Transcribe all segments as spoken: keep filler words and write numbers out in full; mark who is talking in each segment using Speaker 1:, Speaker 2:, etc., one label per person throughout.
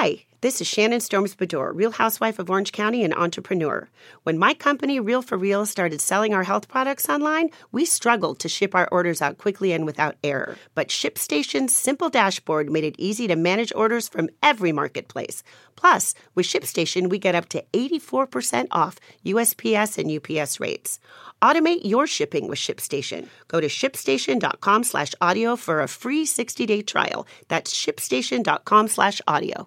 Speaker 1: Hi, this is Shannon Storms-Bedour, Real Housewife of Orange County and entrepreneur. When my company, Real for Real, started selling our health products online, we struggled to ship our orders out quickly and without error. But ShipStation's simple dashboard made it easy to manage orders from every marketplace. Plus, with ShipStation, we get up to eighty-four percent off U S P S and U P S rates. Automate your shipping with ShipStation. Go to shipstation.com slash audio for a free sixty-day trial. That's shipstation.com slash audio.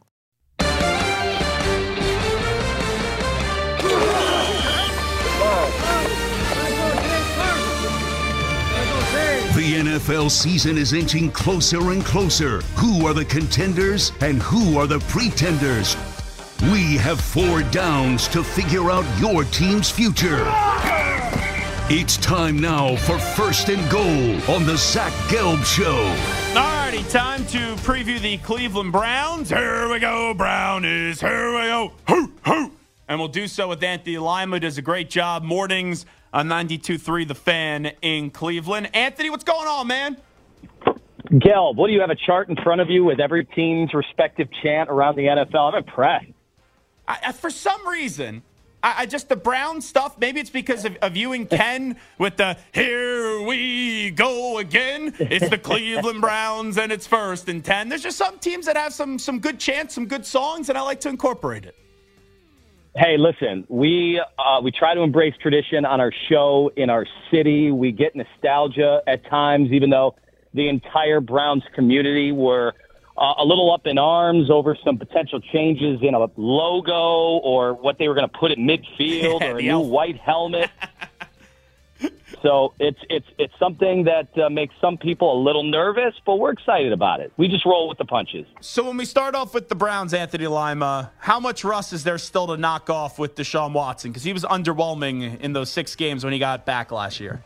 Speaker 2: The N F L season is inching closer and closer. Who are the contenders and who are the pretenders? We have four downs to figure out your team's future. It's time now for First and Goal on the Zach Gelb Show.
Speaker 3: Alrighty, time to preview the Cleveland Browns. Here we go, Brownies. Here we go. Hoo, hoo. And we'll do so with Anthony Lima. Does a great job mornings on ninety-two point three The Fan in Cleveland. Anthony, what's going on, man?
Speaker 4: Gelb, what do you have, a chart in front of you with every team's respective chant around the N F L? I'm impressed.
Speaker 3: I, I, for some reason, I, I just, the Brown stuff, maybe it's because of, of you and Ken with the, here we go again. It's the Cleveland Browns and it's first and ten. There's just some teams that have some some good chants, some good songs, and I like to incorporate it.
Speaker 4: Hey, listen, we uh, we try to embrace tradition on our show, in our city. We get nostalgia at times, even though the entire Browns community were uh, a little up in arms over some potential changes in a logo or what they were going to put at midfield or a new elf. white helmet. So it's it's it's something that uh, makes some people a little nervous, but we're excited about it. We just roll with the punches.
Speaker 3: So when we start off with the Browns, Anthony Lima, how much rust is there still to knock off with Deshaun Watson? Because he was underwhelming in those six games when he got back last year.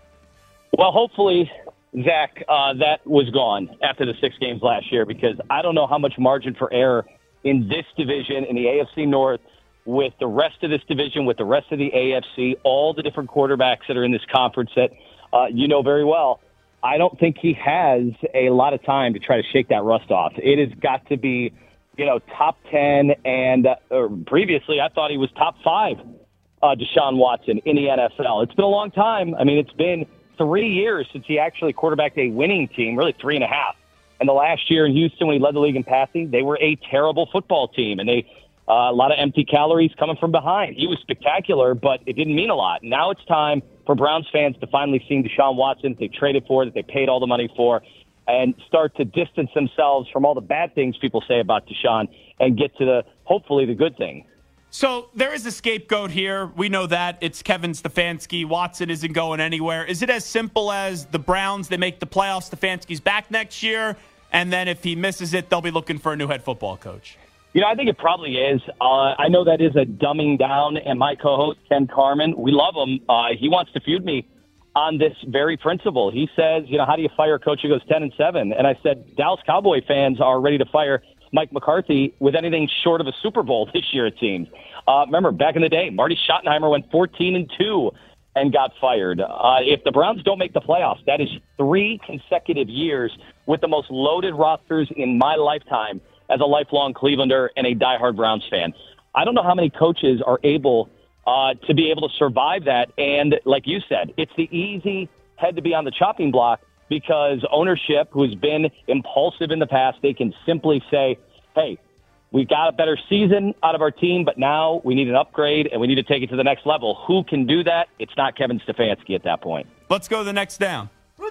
Speaker 4: Well, hopefully, Zach, uh, that was gone after the six games last year, because I don't know how much margin for error in this division, in the A F C North, with the rest of this division, with the rest of the A F C, all the different quarterbacks that are in this conference that uh, you know very well. I don't think he has a lot of time to try to shake that rust off. It has got to be, you know, top ten, and uh, or previously I thought he was top five, uh, Deshaun Watson in the N F L. It's been a long time. I mean, it's been three years since he actually quarterbacked a winning team, really three and a half. And the last year in Houston, when he led the league in passing, they were a terrible football team, and they Uh, a lot of empty calories coming from behind. He was spectacular, but it didn't mean a lot. Now it's time for Browns fans to finally see Deshaun Watson that they traded for, that they paid all the money for, and start to distance themselves from all the bad things people say about Deshaun and get to the, hopefully, the good thing.
Speaker 3: So there is a scapegoat here. We know that. It's Kevin Stefanski. Watson isn't going anywhere. Is it as simple as the Browns, they make the playoffs, Stefanski's back next year, and then if he misses it, they'll be looking for a new head football coach?
Speaker 4: You know, I think it probably is. Uh, I know that is a dumbing down, and my co-host, Ken Carman, we love him. Uh, he wants to feud me on this very principle. He says, you know, how do you fire a coach who goes ten and seven? And I said, Dallas Cowboy fans are ready to fire Mike McCarthy with anything short of a Super Bowl this year, it seems. Uh, remember, back in the day, Marty Schottenheimer went fourteen and two and got fired. Uh, if the Browns don't make the playoffs, that is three consecutive years with the most loaded rosters in my lifetime as a lifelong Clevelander and a diehard Browns fan. I don't know how many coaches are able uh, to be able to survive that. And like you said, it's the easy head to be on the chopping block because ownership, who's been impulsive in the past, they can simply say, hey, we got a better season out of our team, but now we need an upgrade and we need to take it to the next level. Who can do that? It's not Kevin Stefanski at that point.
Speaker 3: Let's go to the next down.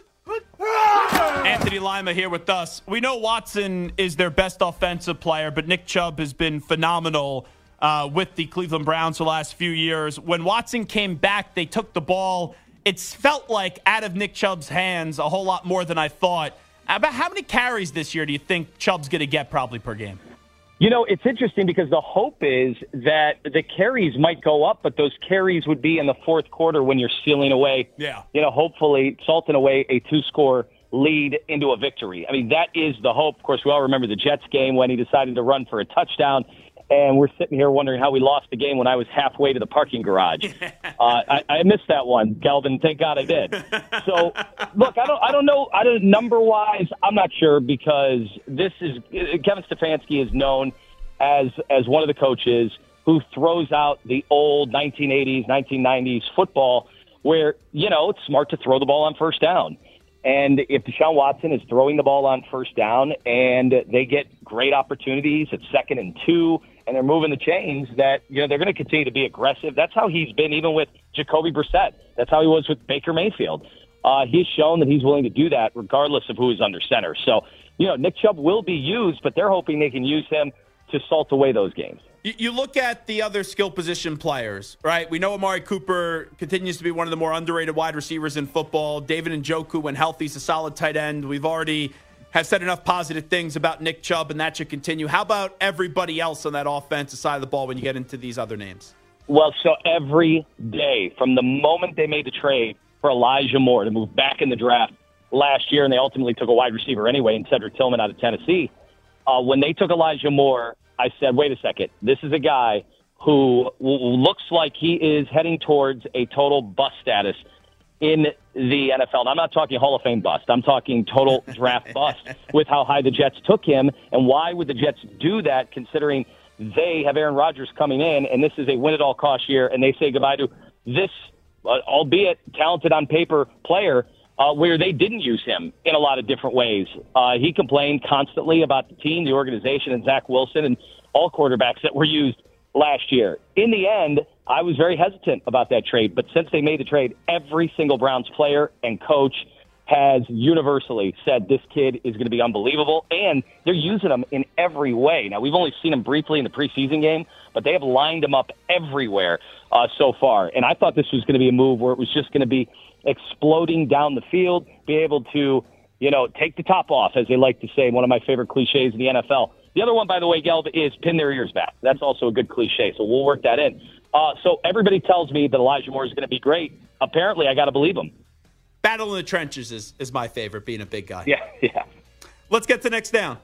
Speaker 3: Anthony Lima here with us. We know Watson is their best offensive player, but Nick Chubb has been phenomenal uh, with the Cleveland Browns the last few years. When Watson came back, they took the ball. It's felt like out of Nick Chubb's hands a whole lot more than I thought. About how many carries this year do you think Chubb's going to get probably per game?
Speaker 4: You know, it's interesting because the hope is that the carries might go up, but those carries would be in the fourth quarter when you're sealing away,
Speaker 3: yeah.
Speaker 4: you know, hopefully salting away a two-score lead into a victory. I mean, that is the hope. Of course, we all remember the Jets game when he decided to run for a touchdown, and we're sitting here wondering how we lost the game when I was halfway to the parking garage. uh, I, I missed that one, Galvin. Thank God I did. So, look, I don't, I don't know. I don't number-wise, I'm not sure because this is Kevin Stefanski is known as as one of the coaches who throws out the old nineteen eighties, nineteen nineties football where, you know, it's smart to throw the ball on first down. And if Deshaun Watson is throwing the ball on first down and they get great opportunities at second and two and they're moving the chains, that, you know, they're going to continue to be aggressive. That's how he's been even with Jacoby Brissett. That's how he was with Baker Mayfield. Uh, he's shown that he's willing to do that regardless of who is under center. So, you know, Nick Chubb will be used, but they're hoping they can use him to salt away those games.
Speaker 3: You look at the other skill position players, right? We know Amari Cooper continues to be one of the more underrated wide receivers in football. David Njoku, when healthy, is a solid tight end. We've already have said enough positive things about Nick Chubb, and that should continue. How about everybody else on that offensive side of the ball when you get into these other names?
Speaker 4: Well, so every day, from the moment they made the trade for Elijah Moore to move back in the draft last year, and they ultimately took a wide receiver anyway in Cedric Tillman out of Tennessee, uh, when they took Elijah Moore, I said, wait a second, this is a guy who looks like he is heading towards a total bust status in the N F L. And I'm not talking Hall of Fame bust. I'm talking total draft bust with how high the Jets took him. And why would the Jets do that considering they have Aaron Rodgers coming in and this is a win-at-all-cost year and they say goodbye to this, uh, albeit talented on paper, player uh, where they didn't use him in a lot of different ways. Uh, he complained constantly about the team, the organization, and Zach Wilson and all quarterbacks that were used last year. In the end, I was very hesitant about that trade, but since they made the trade, every single Browns player and coach has universally said this kid is going to be unbelievable, and they're using him in every way. Now, we've only seen him briefly in the preseason game, but they have lined him up everywhere uh, so far, and I thought this was going to be a move where it was just going to be exploding down the field, be able to, you know, take the top off, as they like to say, one of my favorite cliches in the N F L. The other one, by the way, Gelb, is pin their ears back. That's also a good cliche, so we'll work that in. Uh, so everybody tells me that Elijah Moore is going to be great. Apparently, I got to believe him.
Speaker 3: Battle in the trenches is, is my favorite, being a big guy.
Speaker 4: Yeah, yeah.
Speaker 3: Let's get to next down.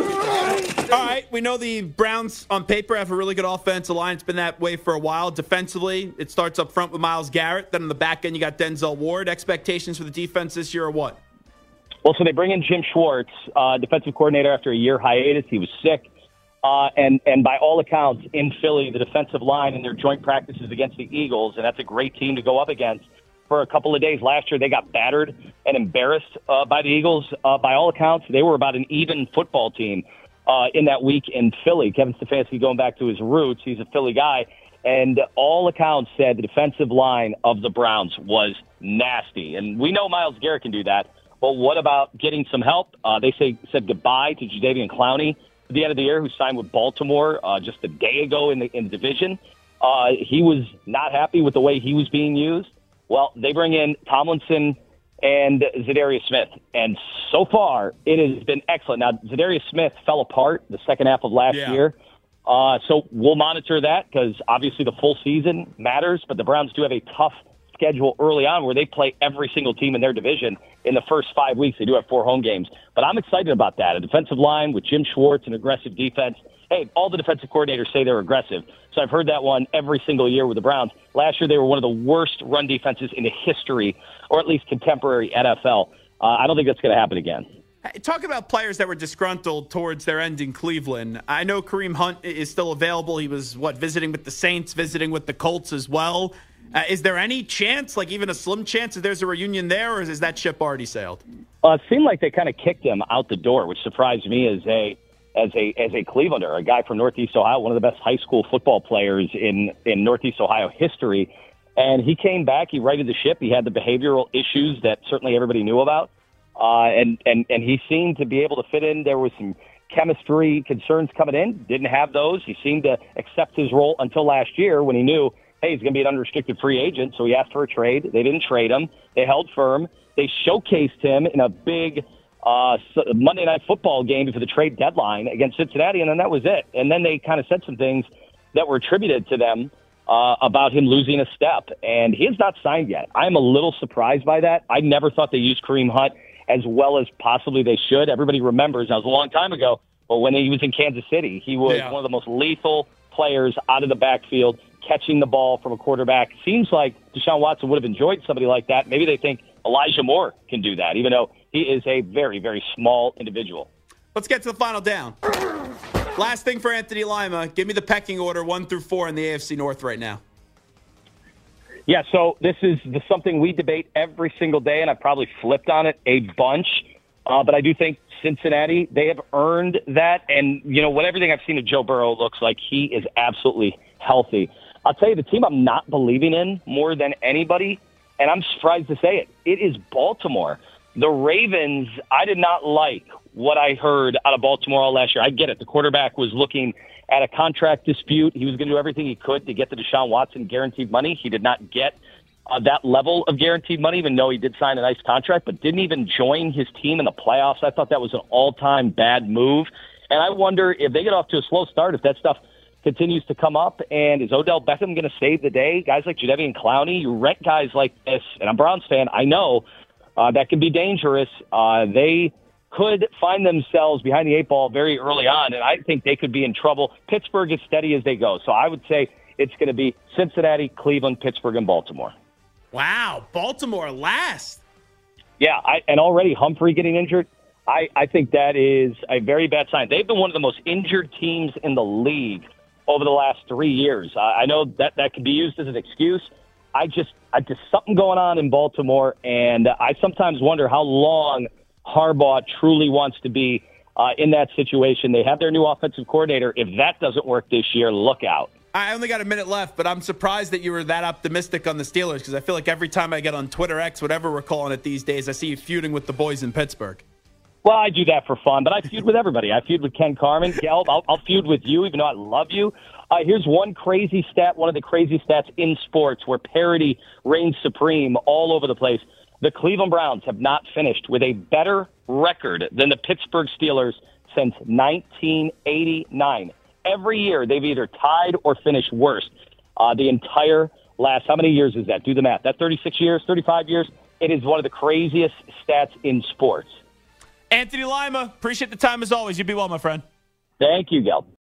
Speaker 3: All right, we know the Browns on paper have a really good offensive line. It's been that way for a while. Defensively, it starts up front with Myles Garrett. Then on the back end, you got Denzel Ward. Expectations for the defense this year are what?
Speaker 4: Well, so they bring in Jim Schwartz, uh, defensive coordinator after a year hiatus. He was sick. Uh, and, and by all accounts, in Philly, the defensive line in their joint practices against the Eagles, and that's a great team to go up against, for a couple of days last year, they got battered and embarrassed uh, by the Eagles. Uh, by all accounts, they were about an even football team uh, in that week in Philly. Kevin Stefanski, going back to his roots, he's a Philly guy. And all accounts said the defensive line of the Browns was nasty. And we know Myles Garrett can do that. But what about getting some help? Uh, they say said goodbye to Jadeveon Clowney at the end of the year, who signed with Baltimore uh, just a day ago in the, in the division. Uh, he was not happy with the way he was being used. Well, they bring in Tomlinson and Zadarius Smith, and so far it has been excellent. Now, Zadarius Smith fell apart the second half of last
Speaker 3: yeah.
Speaker 4: year, uh, so we'll monitor that because obviously the full season matters, but the Browns do have a tough schedule early on where they play every single team in their division in the first five weeks. They do have four home games, but I'm excited about that. A defensive line with Jim Schwartz and aggressive defense. Hey, all the defensive coordinators say they're aggressive. So I've heard that one every single year with the Browns. Last year, they were one of the worst run defenses in the history, or at least contemporary N F L. Uh, I don't think that's going to happen again.
Speaker 3: Talk about players that were disgruntled towards their end in Cleveland. I know Kareem Hunt is still available. He was, what, visiting with the Saints, visiting with the Colts as well. Uh, is there any chance, like even a slim chance, that there's a reunion there, or is that ship already sailed?
Speaker 4: Uh, it seemed like they kind of kicked him out the door, which surprised me as a as a as a Clevelander, a guy from Northeast Ohio, one of the best high school football players in, in Northeast Ohio history. And he came back, he righted the ship. He had the behavioral issues that certainly everybody knew about. Uh, and, and, and he seemed to be able to fit in. There was some chemistry concerns coming in, didn't have those. He seemed to accept his role until last year when he knew, hey, he's going to be an unrestricted free agent. So he asked for a trade. They didn't trade him. They held firm. They showcased him in a big uh, Monday Night Football game before the trade deadline against Cincinnati, and then that was it. And then they kind of said some things that were attributed to them uh, about him losing a step. And he is not signed yet. I'm a little surprised by that. I never thought they used Kareem Hunt as well as possibly they should. Everybody remembers, that was a long time ago, but when he was in Kansas City, he was yeah. one of the most lethal players out of the backfield, catching the ball from a quarterback. Seems like Deshaun Watson would have enjoyed somebody like that. Maybe they think Elijah Moore can do that, even though he is a very, very small individual.
Speaker 3: Let's get to the final down. Last thing for Anthony Lima. Give me the pecking order one through four in the A F C North right now.
Speaker 4: Yeah, so this is the, something we debate every single day, and I've probably flipped on it a bunch. Uh, but I do think Cincinnati, they have earned that. And, you know, what everything I've seen of Joe Burrow looks like, he is absolutely healthy. I'll tell you, the team I'm not believing in more than anybody, and I'm surprised to say it, it is Baltimore. The Ravens, I did not like what I heard out of Baltimore all last year. I get it. The quarterback was looking at a contract dispute. He was going to do everything he could to get the Deshaun Watson guaranteed money. He did not get uh, that level of guaranteed money, even though he did sign a nice contract, but didn't even join his team in the playoffs. I thought that was an all-time bad move. And I wonder if they get off to a slow start, if that stuff continues to come up, and is Odell Beckham going to save the day? Guys like Jadeveon Clowney, you rent guys like this, and I'm a Browns fan, I know uh, that can be dangerous. Uh, they could find themselves behind the eight ball very early on, and I think they could be in trouble. Pittsburgh is steady as they go, so I would say it's going to be Cincinnati, Cleveland, Pittsburgh, and Baltimore.
Speaker 3: Wow, Baltimore last.
Speaker 4: Yeah, I, and already Humphrey getting injured, I, I think that is a very bad sign. They've been one of the most injured teams in the league over the last three years. Uh, I know that that could be used as an excuse. I just, I just something going on in Baltimore, and I sometimes wonder how long Harbaugh truly wants to be uh, in that situation. They have their new offensive coordinator. If that doesn't work this year, look out.
Speaker 3: I only got a minute left, but I'm surprised that you were that optimistic on the Steelers, because I feel like every time I get on Twitter, X, whatever we're calling it these days, I see you feuding with the boys in Pittsburgh.
Speaker 4: Well, I do that for fun, but I feud with everybody. I feud with Ken Carman. Gelb, I'll, I'll feud with you, even though I love you. Uh, here's one crazy stat, one of the crazy stats in sports where parity reigns supreme all over the place. The Cleveland Browns have not finished with a better record than the Pittsburgh Steelers since nineteen eighty-nine. Every year, they've either tied or finished worse. Uh, the entire last, how many years is that? Do the math. That thirty-six years, thirty-five years? It is one of the craziest stats in sports.
Speaker 3: Anthony Lima, appreciate the time as always. You be well, my friend.
Speaker 4: Thank you, Gelb.